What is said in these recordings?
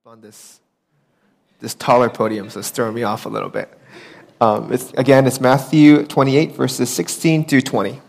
on this taller podium, so it's throwing me off a little bit. It's Matthew 28, verses 16 through 20.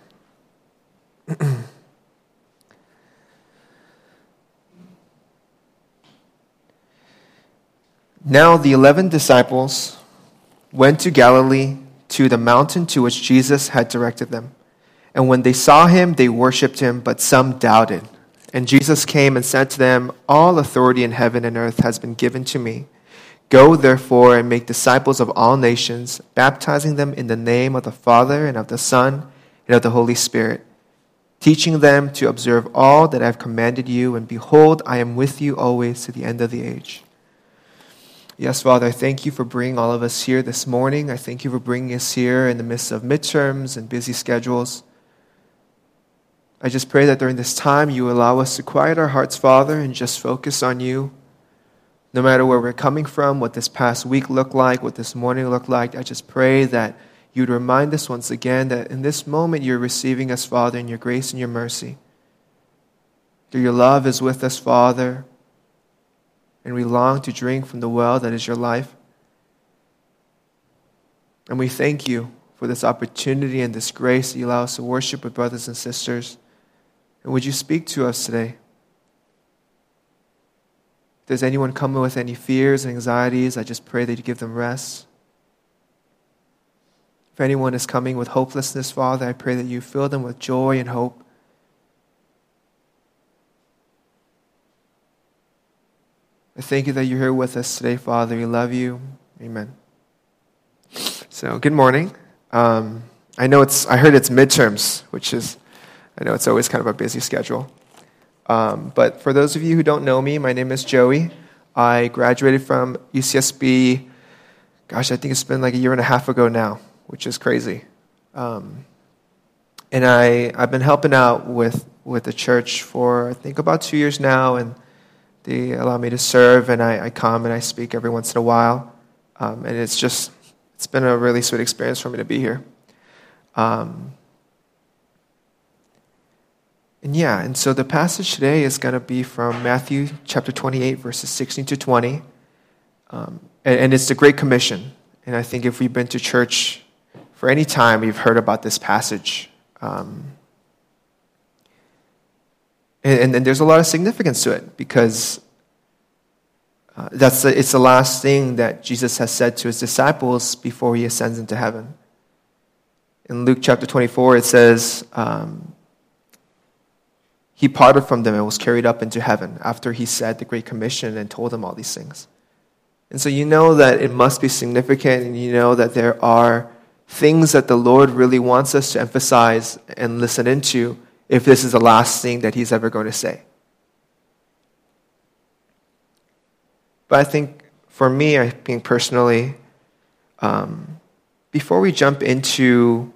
Now the 11 disciples went to Galilee, to the mountain to which Jesus had directed them. And when they saw him, they worshipped him, but some doubted. And Jesus came and said to them, "All authority in heaven and earth has been given to me. Go, therefore, and make disciples of all nations, baptizing them in the name of the Father and of the Son and of the Holy Spirit, teaching them to observe all that I have commanded you. And behold, I am with you always to the end of the age." Yes, Father, I thank you for bringing all of us here this morning. I thank you for bringing us here in the midst of midterms and busy schedules. I just pray that during this time you allow us to quiet our hearts, Father, and just focus on you. No matter where we're coming from, what this past week looked like, what this morning looked like, I just pray that you'd remind us once again that in this moment you're receiving us, Father, in your grace and your mercy. That your love is with us, Father, and we long to drink from the well that is your life. And we thank you for this opportunity and this grace that you allow us to worship with brothers and sisters. And would you speak to us today? If there's anyone coming with any fears and anxieties, I just pray that you give them rest. If anyone is coming with hopelessness, Father, I pray that you fill them with joy and hope. I thank you that you're here with us today, Father. We love you. Amen. So, good morning. I heard it's midterms, I know it's always kind of a busy schedule. But for those of you who don't know me, my name is Joey. I graduated from UCSB, I think it's been like a year and a half ago now, which is crazy. And I've been helping out with the church for, I think, about 2 years now, and they allow me to serve, and I come and I speak every once in a while. And it's been a really sweet experience for me to be here. And so the passage today is going to be from Matthew chapter 28, verses 16 to 20. And it's the Great Commission. And I think if we've been to church for any time, we've heard about this passage. And there's a lot of significance to it because it's the last thing that Jesus has said to his disciples before he ascends into heaven. In Luke chapter 24, it says, he parted from them and was carried up into heaven after he said the Great Commission and told them all these things. And so you know that it must be significant, and you know that there are things that the Lord really wants us to emphasize and listen into if this is the last thing that he's ever going to say. But I think for me, I think personally, before we jump into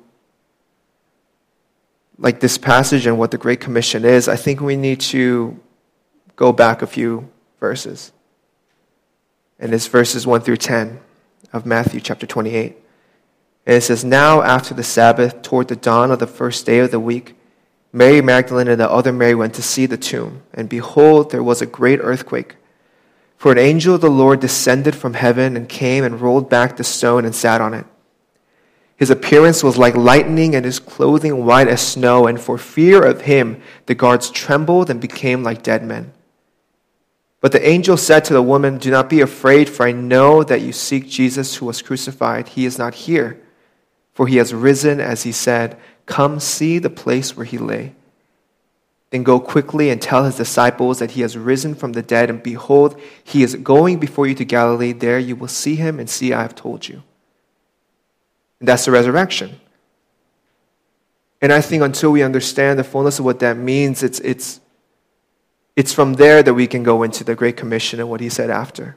like this passage and what the Great Commission is, I think we need to go back a few verses. And it's verses 1 through 10 of Matthew chapter 28. And it says, "Now after the Sabbath, toward the dawn of the first day of the week, Mary Magdalene and the other Mary went to see the tomb. And behold, there was a great earthquake. For an angel of the Lord descended from heaven and came and rolled back the stone and sat on it. His appearance was like lightning and his clothing white as snow, and for fear of him the guards trembled and became like dead men. But the angel said to the woman, 'Do not be afraid, for I know that you seek Jesus who was crucified. He is not here, for he has risen as he said. Come see the place where he lay. Then go quickly and tell his disciples that he has risen from the dead, and behold, he is going before you to Galilee. There you will see him, and see, I have told you.'" And that's the resurrection. And I think until we understand the fullness of what that means, it's from there that we can go into the Great Commission and what he said after.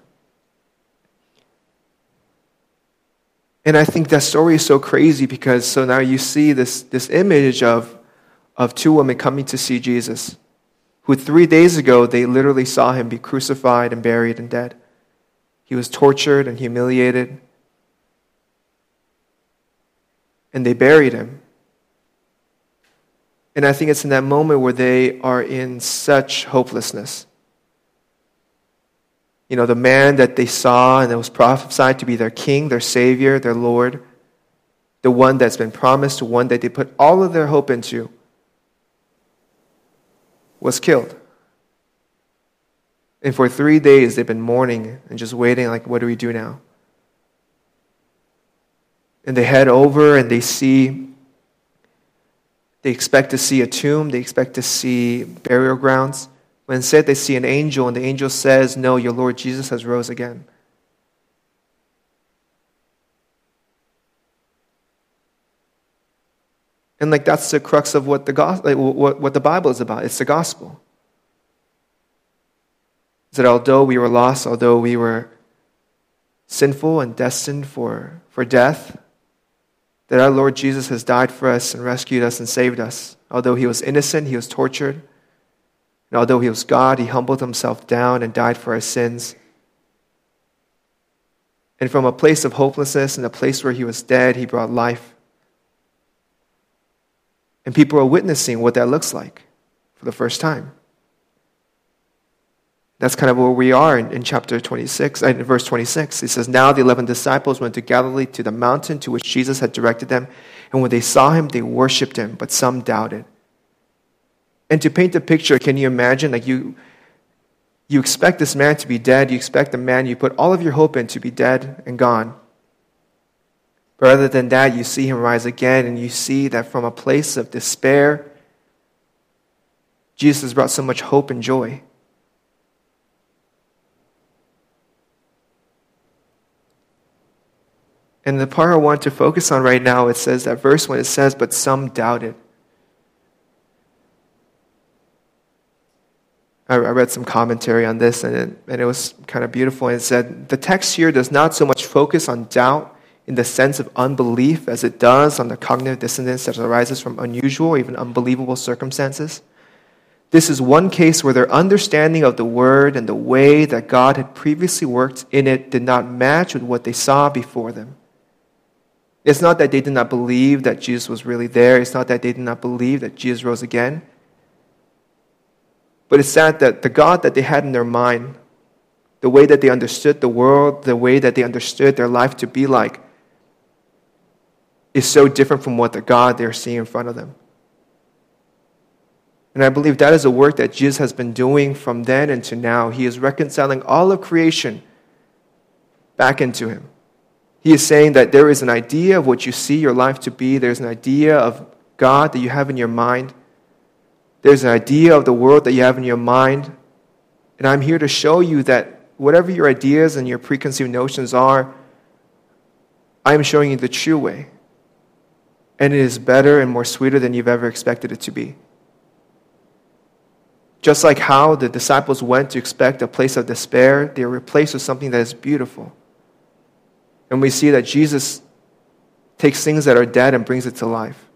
And I think that story is so crazy because so now you see this image of two women coming to see Jesus, who 3 days ago they literally saw him be crucified and buried and dead. He was tortured and humiliated. And they buried him. And I think it's in that moment where they are in such hopelessness. The man that they saw and that was prophesied to be their king, their savior, their Lord, the one that's been promised, the one that they put all of their hope into, was killed. And for 3 days, they've been mourning and just waiting, like, what do we do now? And they head over and they expect to see a tomb, they expect to see burial grounds. When instead they see an angel, and the angel says, no, your Lord Jesus has rose again. And that's the crux of what the Bible is about. It's the gospel. Is that although we were lost, although we were sinful and destined for death, that our Lord Jesus has died for us and rescued us and saved us. Although he was innocent, he was tortured. And although he was God, he humbled himself down and died for our sins. And from a place of hopelessness and a place where he was dead, he brought life. And people are witnessing what that looks like for the first time. That's kind of where we are in chapter 26, in verse 26. It says, now the 11 disciples went to Galilee to the mountain to which Jesus had directed them. And when they saw him, they worshipped him, but some doubted. And to paint a picture, can you imagine, you expect this man to be dead, you expect the man you put all of your hope in to be dead and gone. But rather than that, you see him rise again, and you see that from a place of despair, Jesus has brought so much hope and joy. And the part I want to focus on right now, it says that verse when it says, but some doubted. I read some commentary on this, and it was kind of beautiful. And it said, the text here does not so much focus on doubt in the sense of unbelief as it does on the cognitive dissonance that arises from unusual or even unbelievable circumstances. This is one case where their understanding of the word and the way that God had previously worked in it did not match with what they saw before them. It's not that they did not believe that Jesus was really there. It's not that they did not believe that Jesus rose again. But it's sad that the God that they had in their mind, the way that they understood the world, the way that they understood their life to be like, is so different from what the God they're seeing in front of them. And I believe that is a work that Jesus has been doing from then and to now. He is reconciling all of creation back into him. He is saying that there is an idea of what you see your life to be. There's an idea of God that you have in your mind. There's an idea of the world that you have in your mind. And I'm here to show you that whatever your ideas and your preconceived notions are, I am showing you the true way. And it is better and more sweeter than you've ever expected it to be. Just like how the disciples went to expect a place of despair, they are replaced with something that is beautiful. And we see that Jesus takes things that are dead and brings it to life.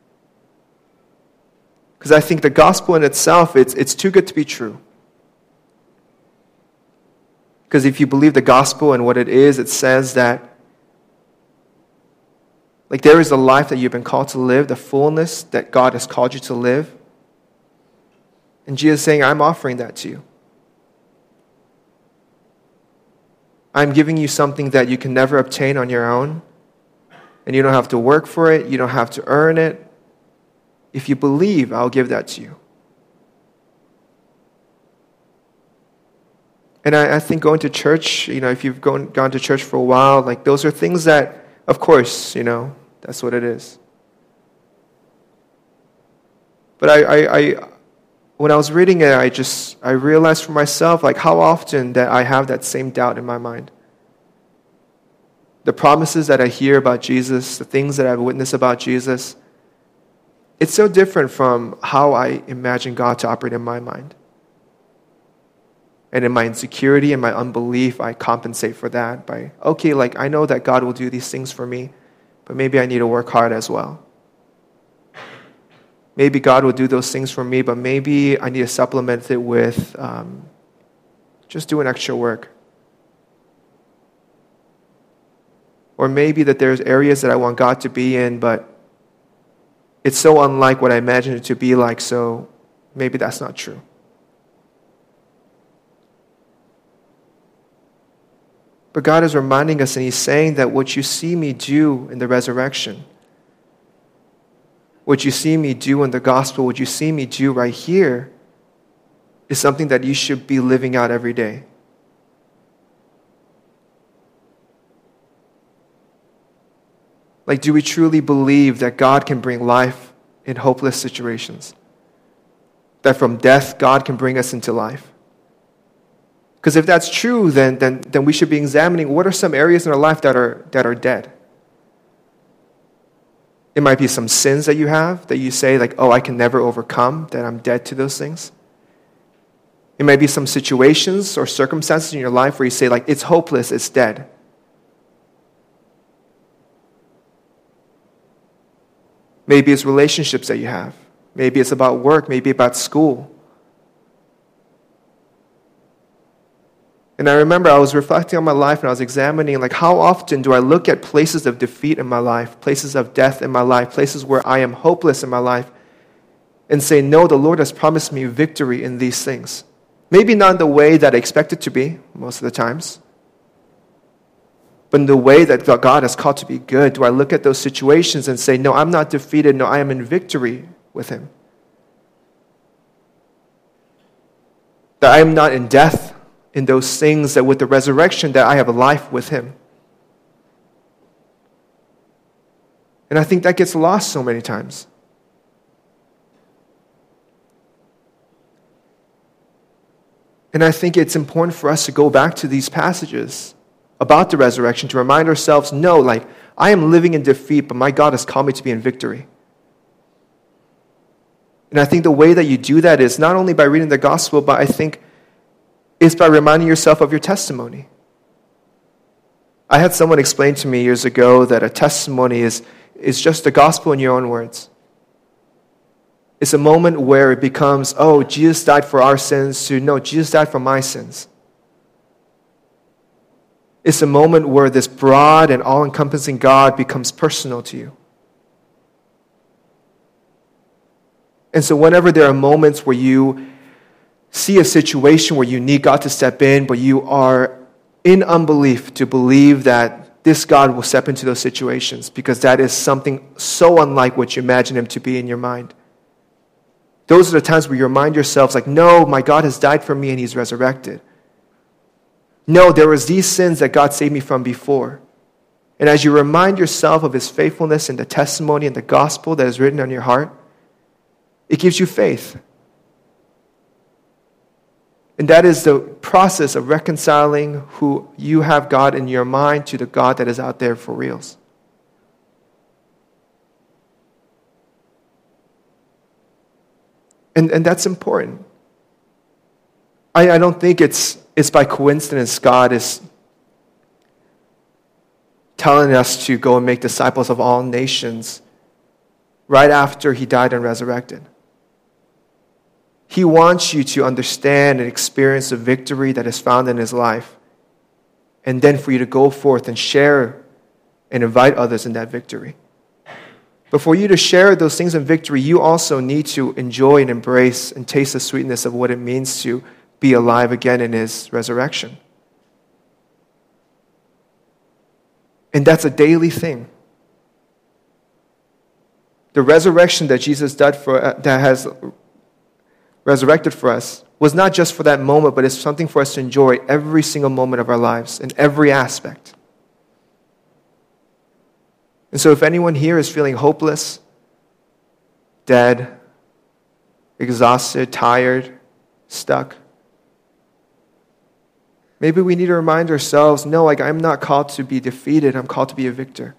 Because I think the gospel in itself, it's too good to be true. Because if you believe the gospel and what it is, it says that there is a life that you've been called to live, the fullness that God has called you to live. And Jesus is saying, I'm offering that to you. I'm giving you something that you can never obtain on your own. And you don't have to work for it. You don't have to earn it. If you believe, I'll give that to you. And I think going to church, if you've gone to church for a while, those are things that, of course, that's what it is. But when I was reading it, I realized for myself, how often that I have that same doubt in my mind. The promises that I hear about Jesus, the things that I've witnessed about Jesus, it's so different from how I imagine God to operate in my mind. And in my insecurity and my unbelief, I compensate for that by, I know that God will do these things for me, but maybe I need to work hard as well. Maybe God will do those things for me, but maybe I need to supplement it with just doing extra work. Or maybe that there's areas that I want God to be in, but it's so unlike what I imagined it to be like, so maybe that's not true. But God is reminding us, and He's saying that what you see me do in the resurrection, what you see me do in the gospel, what you see me do right here, is something that you should be living out every day. Like, do we truly believe that God can bring life in hopeless situations? That from death, God can bring us into life? Because if that's true, then we should be examining what are some areas in our life that are dead. It might be some sins that you have that you say, like, oh, I can never overcome, that I'm dead to those things. It might be some situations or circumstances in your life where you say, like, it's hopeless, it's dead. Maybe it's relationships that you have. Maybe it's about work, maybe about school. And I remember I was reflecting on my life and I was examining, like, how often do I look at places of defeat in my life, places of death in my life, places where I am hopeless in my life, and say, no, the Lord has promised me victory in these things. Maybe not in the way that I expect it to be most of the times, but in the way that God has called to be good. Do I look at those situations and say, no, I'm not defeated, no, I am in victory with Him? That I am not in death in those things, that with the resurrection that I have a life with Him. And I think that gets lost so many times. And I think it's important for us to go back to these passages about the resurrection to remind ourselves, no, like, I am living in defeat, but my God has called me to be in victory. And I think the way that you do that is not only by reading the gospel, but I think it's by reminding yourself of your testimony. I had someone explain to me years ago that a testimony is just the gospel in your own words. It's a moment where it becomes, oh, Jesus died for our sins, to no, Jesus died for my sins. It's a moment where this broad and all-encompassing God becomes personal to you. And so whenever there are moments where you see a situation where you need God to step in, but you are in unbelief to believe that this God will step into those situations, because that is something so unlike what you imagine Him to be in your mind. Those are the times where you remind yourselves, like, no, my God has died for me and He's resurrected. No, there was these sins that God saved me from before. And as you remind yourself of His faithfulness and the testimony and the gospel that is written on your heart, it gives you faith. And that is the process of reconciling who you have God in your mind to the God that is out there for reals. And that's important. I don't think it's by coincidence God is telling us to go and make disciples of all nations right after He died and resurrected. He wants you to understand and experience the victory that is found in His life, and then for you to go forth and share and invite others in that victory. But for you to share those things in victory, you also need to enjoy and embrace and taste the sweetness of what it means to be alive again in His resurrection. And that's a daily thing. The resurrection that Jesus did that has resurrected for us was not just for that moment, but it's something for us to enjoy every single moment of our lives in every aspect. And so if anyone here is feeling hopeless, dead, exhausted, tired, stuck, maybe we need to remind ourselves, no, like, I'm not called to be defeated, I'm called to be a victor.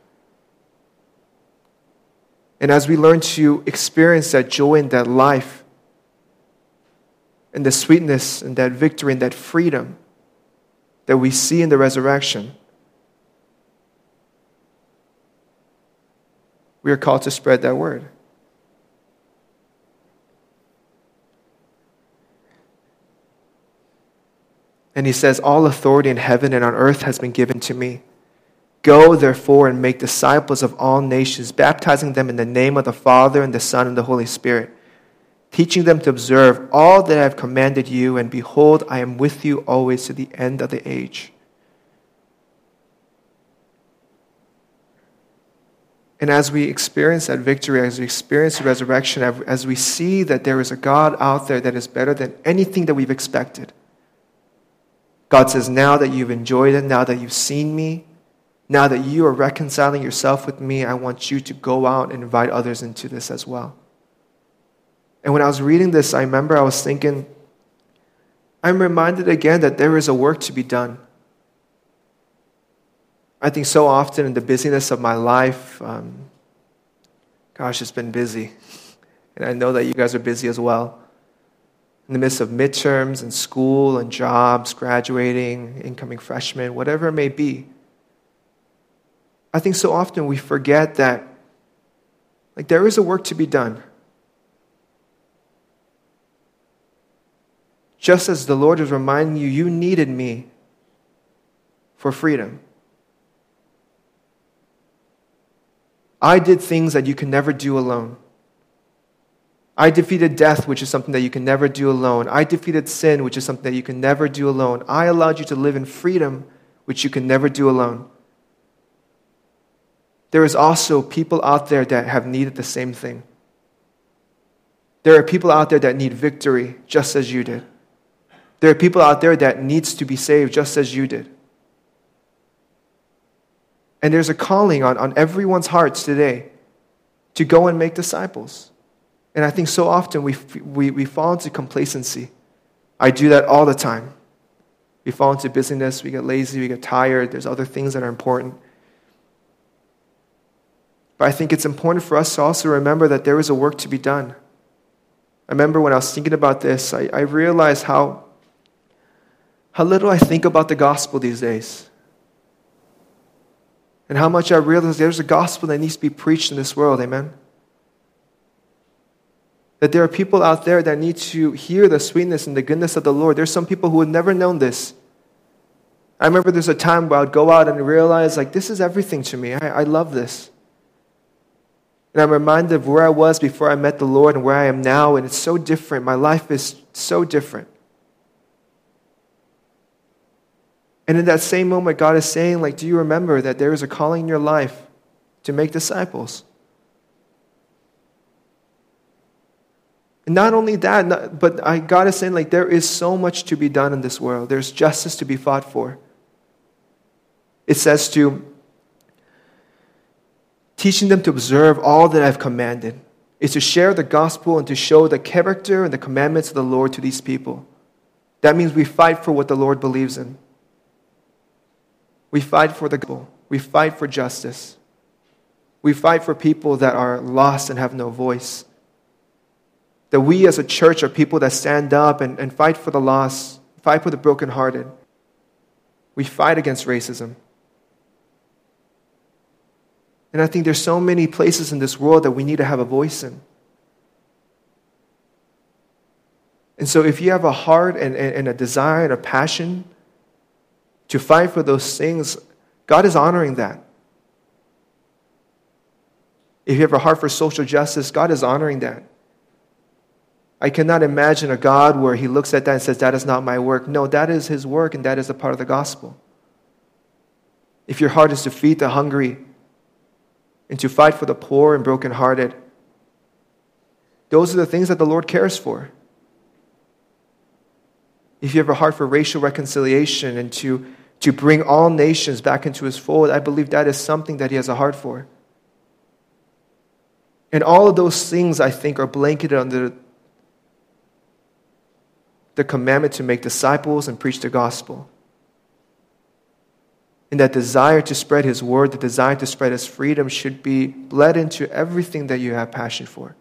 And as we learn to experience that joy and that life, and the sweetness and that victory and that freedom that we see in the resurrection, we are called to spread that word. And He says, all authority in heaven and on earth has been given to me. Go, therefore, and make disciples of all nations, baptizing them in the name of the Father and the Son and the Holy Spirit, teaching them to observe all that I have commanded you, and behold, I am with you always to the end of the age. And as we experience that victory, as we experience the resurrection, as we see that there is a God out there that is better than anything that we've expected, God says, now that you've enjoyed it, now that you've seen me, now that you are reconciling yourself with me, I want you to go out and invite others into this as well. And when I was reading this, I remember I was thinking, I'm reminded again that there is a work to be done. I think so often in the busyness of my life, it's been busy. And I know that you guys are busy as well. In the midst of midterms and school and jobs, graduating, incoming freshmen, whatever it may be. I think so often we forget that there is a work to be done. Just as the Lord is reminding you, you needed me for freedom. I did things that you can never do alone. I defeated death, which is something that you can never do alone. I defeated sin, which is something that you can never do alone. I allowed you to live in freedom, which you can never do alone. There is also people out there that have needed the same thing. There are people out there that need victory, just as you did. There are people out there that needs to be saved, just as you did. And there's a calling on everyone's hearts today to go and make disciples. And I think so often we fall into complacency. I do that all the time. We fall into busyness, we get lazy, we get tired, there's other things that are important. But I think it's important for us to also remember that there is a work to be done. I remember when I was thinking about this, I realized how little I think about the gospel these days. And how much I realize there's a gospel that needs to be preached in this world, amen? That there are people out there that need to hear the sweetness and the goodness of the Lord. There's some people who have never known this. I remember there's a time where I would go out and realize, this is everything to me. I love this. And I'm reminded of where I was before I met the Lord and where I am now, and it's so different. My life is so different. And in that same moment, God is saying, do you remember that there is a calling in your life to make disciples? And not only that, but God is saying, there is so much to be done in this world. There's justice to be fought for. It says to teaching them to observe all that I've commanded is to share the gospel and to show the character and the commandments of the Lord to these people. That means we fight for what the Lord believes in. We fight for the gospel. We fight for justice. We fight for people that are lost and have no voice. That we as a church are people that stand up and fight for the lost, fight for the brokenhearted. We fight against racism. And I think there's so many places in this world that we need to have a voice in. And so if you have a heart and a desire and a passion to fight for those things, God is honoring that. If you have a heart for social justice, God is honoring that. I cannot imagine a God where he looks at that and says, that is not my work. No, that is his work, and that is a part of the gospel. If your heart is to feed the hungry and to fight for the poor and brokenhearted, those are the things that the Lord cares for. If you have a heart for racial reconciliation and to bring all nations back into his fold, I believe that is something that he has a heart for. And all of those things, I think, are blanketed under the commandment to make disciples and preach the gospel. And that desire to spread his word, the desire to spread his freedom should be bled into everything that you have passion for.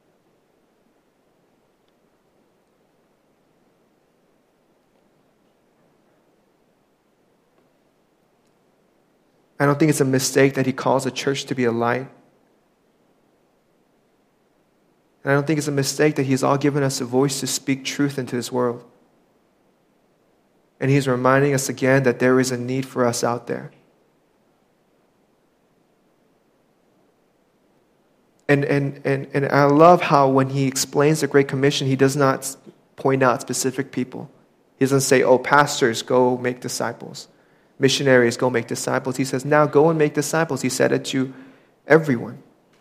I don't think it's a mistake that he calls the church to be a light. And I don't think it's a mistake that he's all given us a voice to speak truth into this world. And he's reminding us again that there is a need for us out there. And I love how when he explains the Great Commission, he does not point out specific people. He doesn't say, pastors, go make disciples. Missionaries, go make disciples. He says, now go and make disciples. He said it to Everyone.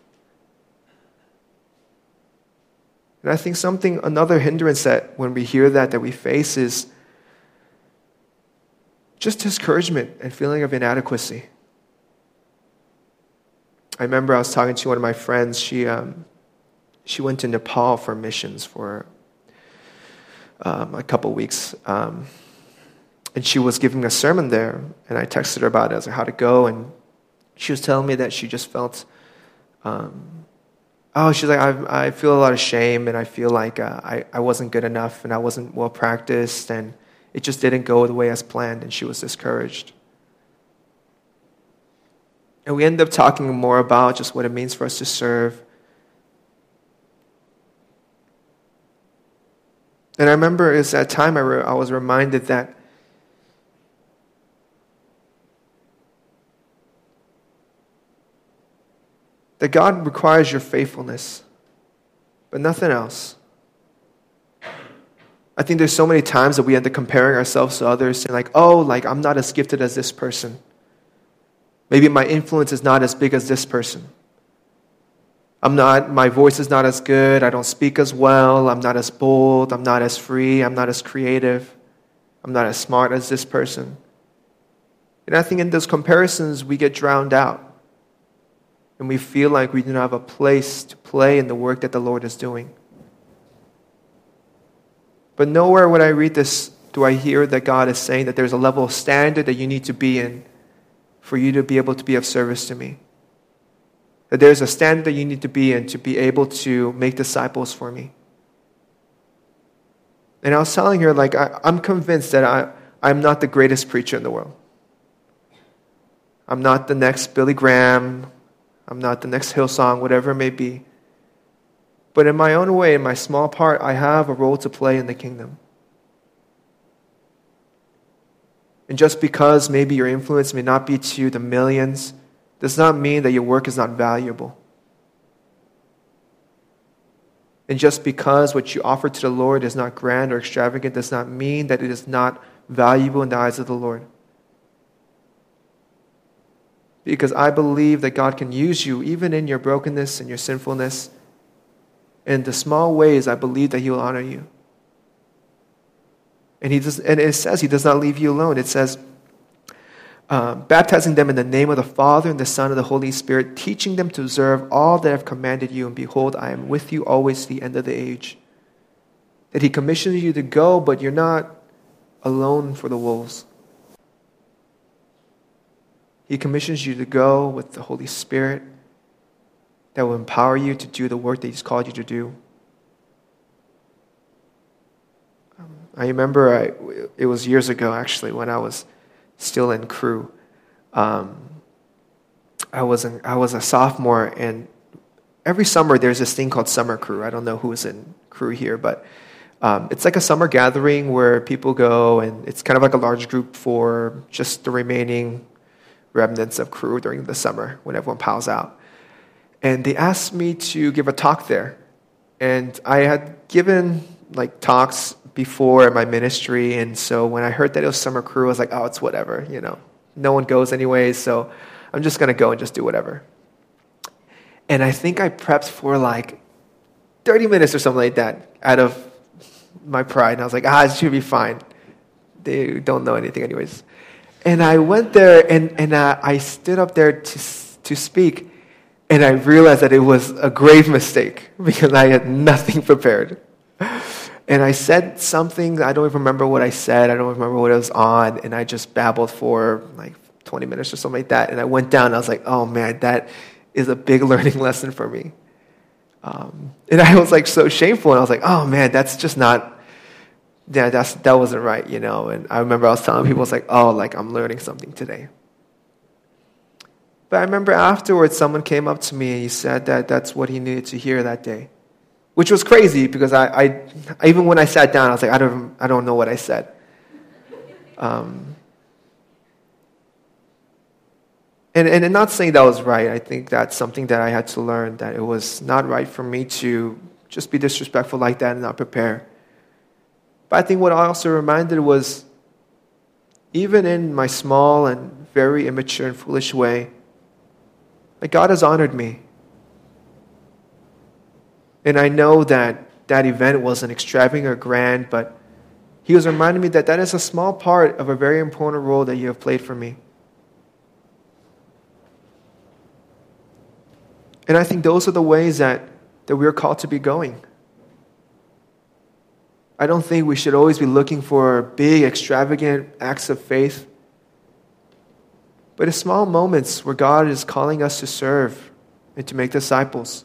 And I think another hindrance that when we hear that we face is just discouragement and feeling of inadequacy. I remember I was talking to one of my friends. She went to Nepal for missions for a couple weeks. And she was giving a sermon there. And I texted her about it. I was like, how'd it go? And she was telling me that she just felt, she's like, I feel a lot of shame. And I feel like I wasn't good enough. And I wasn't well practiced. And it just didn't go the way as planned. And she was discouraged. And we ended up talking more about just what it means for us to serve. And I remember at that time I was reminded that God requires your faithfulness, but nothing else. I think there's so many times that we end up comparing ourselves to others and I'm not as gifted as this person. Maybe my influence is not as big as this person. My voice is not as good. I don't speak as well. I'm not as bold. I'm not as free. I'm not as creative. I'm not as smart as this person. And I think in those comparisons, we get drowned out. And we feel like we do not have a place to play in the work that the Lord is doing. But nowhere when I read this do I hear that God is saying that there's a level of standard that you need to be in for you to be able to be of service to me. That there's a standard that you need to be in to be able to make disciples for me. And I was telling her, I'm convinced that I'm not the greatest preacher in the world. I'm not the next Billy Graham. I'm not the next Hillsong, whatever it may be. But in my own way, in my small part, I have a role to play in the kingdom. And just because maybe your influence may not be to the millions, does not mean that your work is not valuable. And just because what you offer to the Lord is not grand or extravagant does not mean that it is not valuable in the eyes of the Lord. Because I believe that God can use you even in your brokenness and your sinfulness. In the small ways, I believe that He will honor you. And it says He does not leave you alone. It says, baptizing them in the name of the Father and the Son and the Holy Spirit, teaching them to observe all that I have commanded you. And behold, I am with you always to the end of the age. That He commissions you to go, but you're not alone for the wolves. He commissions you to go with the Holy Spirit that will empower you to do the work that He's called you to do. I remember it was years ago, actually, when I was still in Cru. I was a sophomore, and every summer there's this thing called Summer Cru. I don't know who's in Cru here, but it's like a summer gathering where people go, and it's kind of like a large group for just the remaining remnants of Cru during the summer when everyone piles out. And they asked me to give a talk there. And I had given talks before in my ministry, and so when I heard that it was Summer Cru, I was like, oh, it's whatever, no one goes anyways, so I'm just going to go and just do whatever. And I think I prepped for 30 minutes or something like that out of my pride, and I was like, it should be fine. They don't know anything anyways. And I went there, and I stood up there to speak, and I realized that it was a grave mistake because I had nothing prepared. And I said something, I don't even remember what I said, I don't remember what it was on, and I just babbled for 20 minutes or something like that, and I went down, and I was like, oh man, that is a big learning lesson for me. And I was so shameful, and I was like, oh man, that's just not, that wasn't right, and I remember I was telling people, I'm learning something today. But I remember afterwards, someone came up to me, and he said that that's what he needed to hear that day. Which was crazy because I even when I sat down, I was like, I don't know what I said. And not saying that was right. I think that's something that I had to learn, that it was not right for me to just be disrespectful like that and not prepare. But I think what I also reminded was, even in my small and very immature and foolish way, Like, God has honored me. And I know that that event wasn't extravagant or grand, but He was reminding me that that is a small part of a very important role that you have played for me. And I think those are the ways that we're called to be going. I don't think we should always be looking for big, extravagant acts of faith. But it's small moments where God is calling us to serve and to make disciples.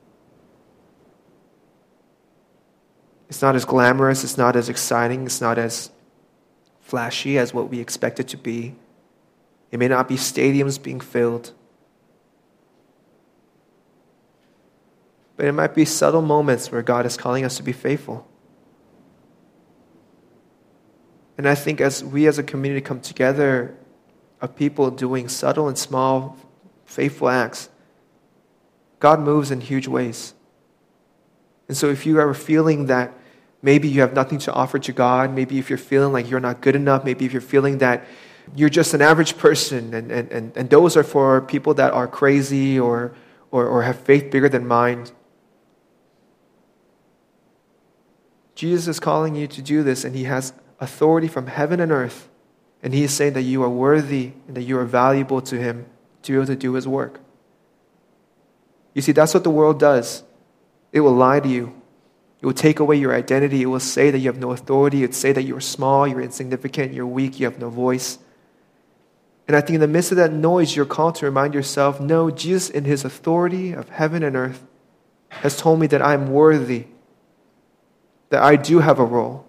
It's not as glamorous, it's not as exciting, it's not as flashy as what we expect it to be. It may not be stadiums being filled. But it might be subtle moments where God is calling us to be faithful. And I think as we as a community come together of people doing subtle and small, faithful acts, God moves in huge ways. And so if you are feeling that maybe you have nothing to offer to God, maybe if you're feeling like you're not good enough, maybe if you're feeling that you're just an average person, and those are for people that are crazy or have faith bigger than mine, Jesus is calling you to do this, and He has authority from heaven and earth. And He is saying that you are worthy and that you are valuable to Him to be able to do His work. You see, that's what the world does. It will lie to you. It will take away your identity. It will say that you have no authority. It will say that you're small, you're insignificant, you're weak, you have no voice. And I think in the midst of that noise, you're called to remind yourself, no, Jesus in His authority of heaven and earth has told me that I'm worthy, that I do have a role,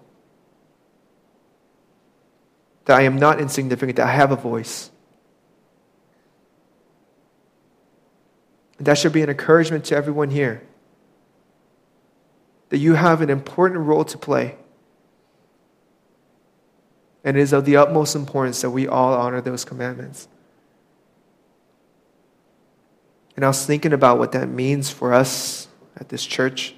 that I am not insignificant, that I have a voice. And that should be an encouragement to everyone here, that you have an important role to play. And it is of the utmost importance that we all honor those commandments. And I was thinking about what that means for us at this church.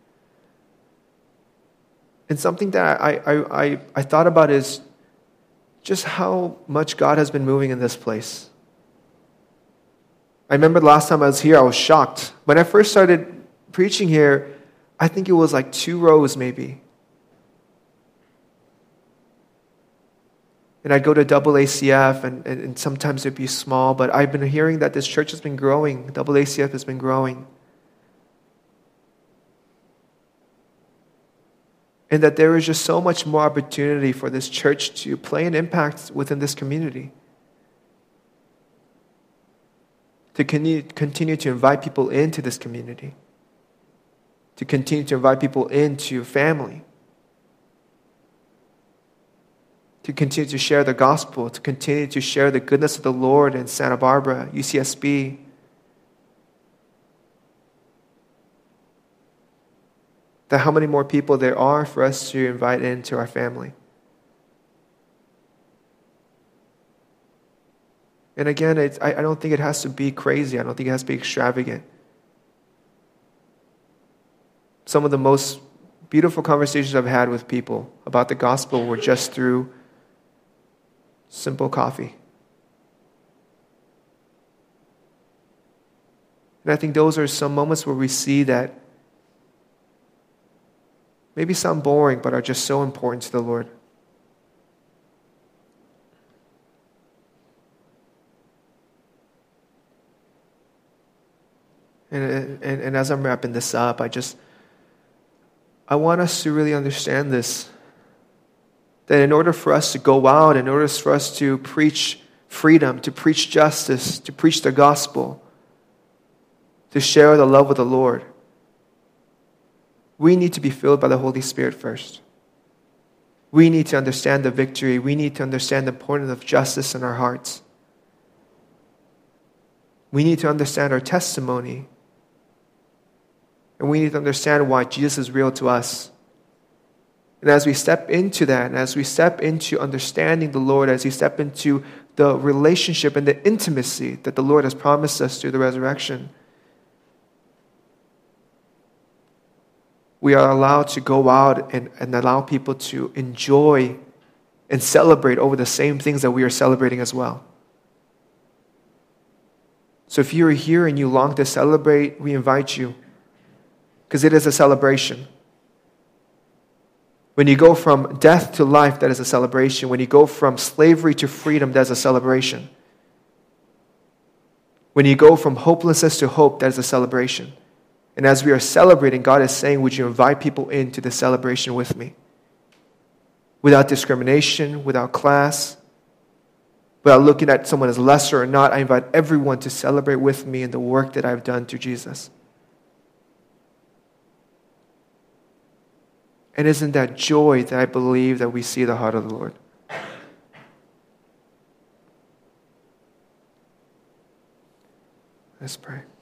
And something that I thought about is just how much God has been moving in this place. I remember the last time I was here, I was shocked. When I first started preaching here, I think it was like 2 rows maybe. And I'd go to AACF, and sometimes it'd be small, but I've been hearing that this church has been growing. AACF has been growing. And that there is just so much more opportunity for this church to play an impact within this community. To continue to invite people into this community. To continue to invite people into family. To continue to share the gospel. To continue to share the goodness of the Lord in Santa Barbara, UCSB. That how many more people there are for us to invite into our family. And again, I don't think it has to be crazy. I don't think it has to be extravagant. Some of the most beautiful conversations I've had with people about the gospel were just through simple coffee. And I think those are some moments where we see that maybe sound boring, but are just so important to the Lord. And as I'm wrapping this up, I want us to really understand this. That in order for us to go out, in order for us to preach freedom, to preach justice, to preach the gospel, to share the love of the Lord, we need to be filled by the Holy Spirit first. We need to understand the victory. We need to understand the importance of justice in our hearts. We need to understand our testimony. And we need to understand why Jesus is real to us. And as we step into that, and as we step into understanding the Lord, as we step into the relationship and the intimacy that the Lord has promised us through the resurrection, we are allowed to go out and allow people to enjoy and celebrate over the same things that we are celebrating as well. So if you're here and you long to celebrate, we invite you, because it is a celebration. When you go from death to life, that is a celebration. When you go from slavery to freedom, that's a celebration. When you go from hopelessness to hope, that is a celebration. And as we are celebrating, God is saying, would you invite people into the celebration with me? Without discrimination, without class, without looking at someone as lesser or not, I invite everyone to celebrate with me in the work that I've done through Jesus. And isn't that joy that I believe that we see the heart of the Lord? Let's pray.